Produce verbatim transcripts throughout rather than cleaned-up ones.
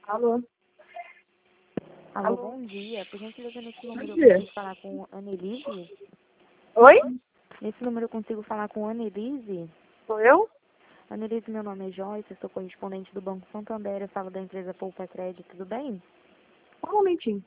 Alô? Alô, Alô? bom dia. Por gentileza, nesse número Bom eu dia. consigo falar com Annelise? Oi? Nesse número eu consigo falar com Annelise? Sou eu? Annelise, meu nome é Joyce, eu sou correspondente do Banco Santander, eu falo da empresa Poupa Crédito, tudo bem? Só um momentinho.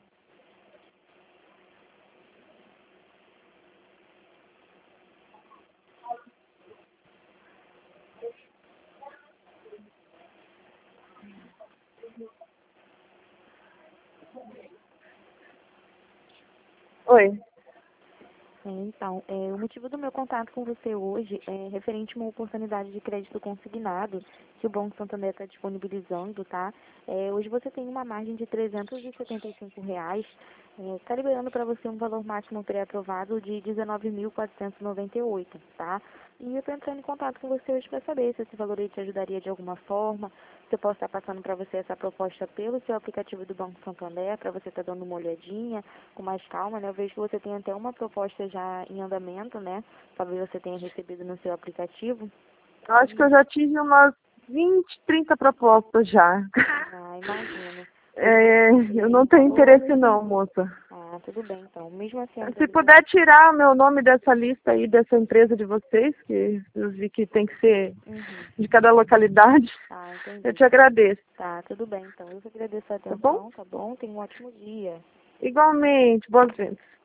Oi. É, então, é, o motivo do meu contato com você hoje é referente a uma oportunidade de crédito consignado que o Banco Santander está disponibilizando, tá? É, hoje você tem uma margem de trezentos e setenta e cinco reais, está liberando para você um valor máximo pré-aprovado de dezenove mil quatrocentos e noventa e oito, tá? E eu estou entrando em contato com você hoje para saber se esse valor aí te ajudaria de alguma forma, se eu posso estar passando para você essa proposta pelo seu aplicativo do Banco Santander, para você estar dando uma olhadinha com mais calma, né? Eu vejo que você tem até uma proposta já em andamento, né? Talvez você tenha recebido no seu aplicativo. Eu acho que eu já tive umas vinte, trinta propostas já. Ah, imagino. É, eu não tenho interesse não, moça. Ah, tudo bem, então. Mesmo assim, Se entrando... puder tirar o meu nome dessa lista aí, dessa empresa de vocês, que eu vi que tem que ser Uhum. de cada localidade, Ah, eu entendi. te agradeço, Tá, tudo bem, então. Eu que agradeço a tá bom? atenção, tá bom? Tenha um ótimo dia. Igualmente, boas vendas.